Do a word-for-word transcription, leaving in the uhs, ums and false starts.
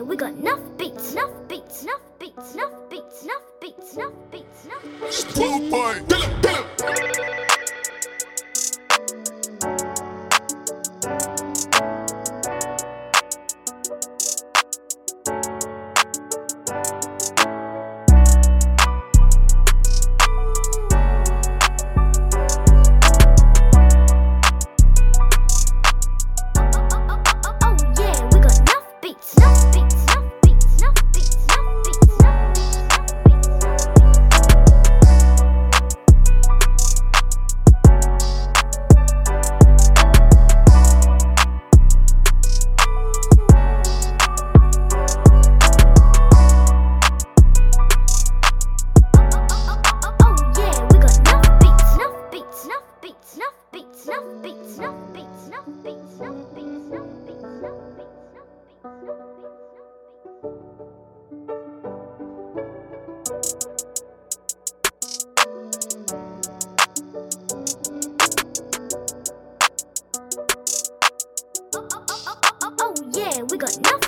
we got enough beats, enough beats, enough beats, enough beats, enough beats, enough beats, enough beats. Pull boy, kill him, kill him. We got enough